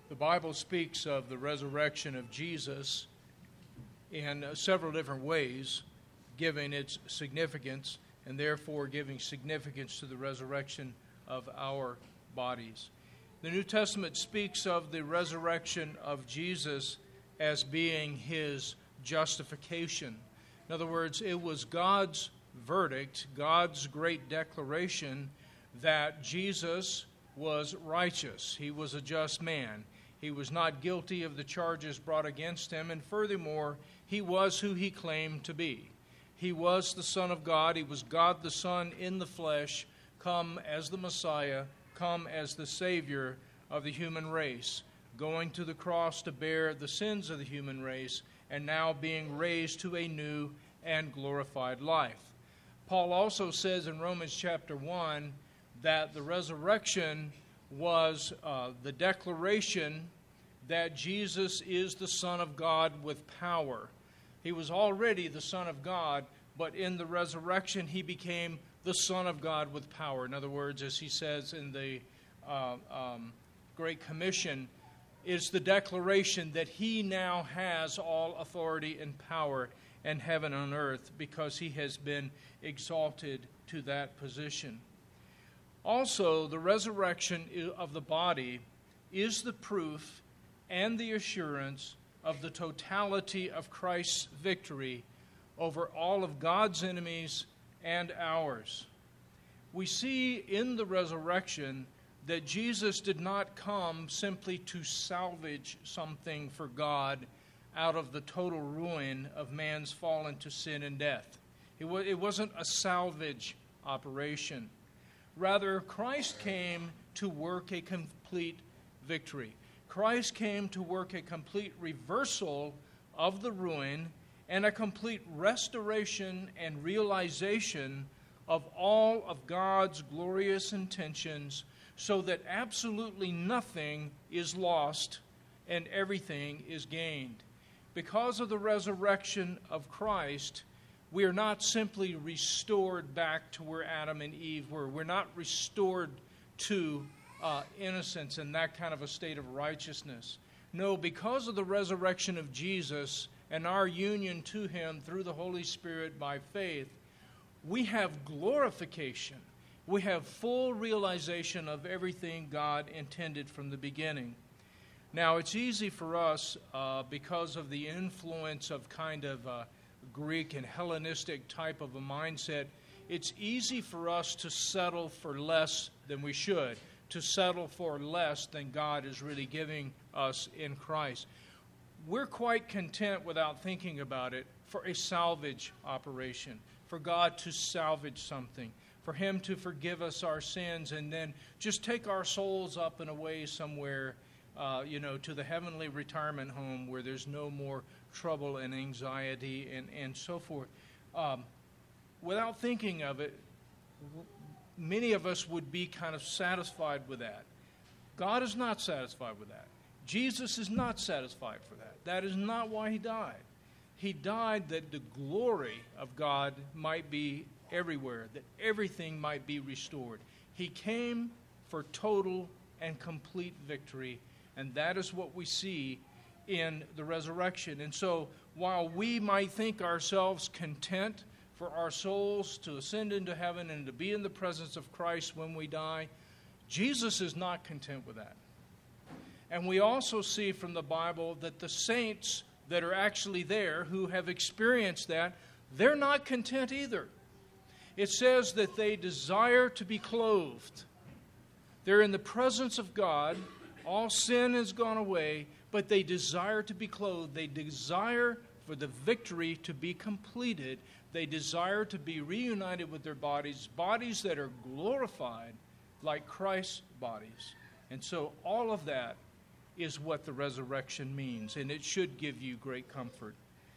The Bible speaks of the resurrection of Jesus in several different ways, giving its significance and therefore giving significance to the resurrection of our bodies. The New Testament speaks of the resurrection of Jesus as being his justification. In other words, it was God's verdict, God's great declaration that Jesus was righteous. He was a just man. He was not guilty of the charges brought against him, and furthermore, he was who he claimed to be. He was the Son of God. He was God the Son in the flesh, come as the Messiah, come as the Savior of the human race, going to the cross to bear the sins of the human race, and now being raised to a new and glorified life. Paul also says in Romans chapter 1 that the resurrection was the declaration that Jesus is the Son of God with power. He was already the Son of God, but in the resurrection he became the Son of God with power. In other words, as he says in the Great Commission, is the declaration that he now has all authority and power in heaven and earth because he has been exalted to that position. Also, the resurrection of the body is the proof and the assurance of the totality of Christ's victory over all of God's enemies and ours. We see in the resurrection that Jesus did not come simply to salvage something for God out of the total ruin of man's fall into sin and death. It wasn't a salvage operation. Rather, Christ came to work a complete victory. Christ came to work a complete reversal of the ruin and a complete restoration and realization of all of God's glorious intentions so that absolutely nothing is lost and everything is gained. Because of the resurrection of Christ, we are not simply restored back to where Adam and Eve were. We're not restored to innocence and that kind of a state of righteousness. No, because of the resurrection of Jesus and our union to him through the Holy Spirit by faith, we have glorification. We have full realization of everything God intended from the beginning. Now, it's easy for us, because of the influence of kind of Greek and Hellenistic type of a mindset, it's easy for us to settle for less than we should, to settle for less than God is really giving us in Christ. We're quite content without thinking about it for a salvage operation, for God to salvage something, for him to forgive us our sins and then just take our souls up and away somewhere, to the heavenly retirement home where there's no more trouble and anxiety and so forth. Without thinking of it, many of us would be kind of satisfied with that. God is not satisfied with that. Jesus is not satisfied for that. That is not why he died. He died that the glory of God might be everywhere, that everything might be restored. He came for total and complete victory, and that is what we see in the resurrection. And so, while we might think ourselves content for our souls to ascend into heaven and to be in the presence of Christ when we die, Jesus is not content with that. And we also see from the Bible that the saints that are actually there who have experienced that, they're not content either. It says that they desire to be clothed. They're in the presence of God. All sin has gone away, but they desire to be clothed. They desire for the victory to be completed. They desire to be reunited with their bodies that are glorified like Christ's bodies. And so all of that is what the resurrection means, and it should give you great comfort.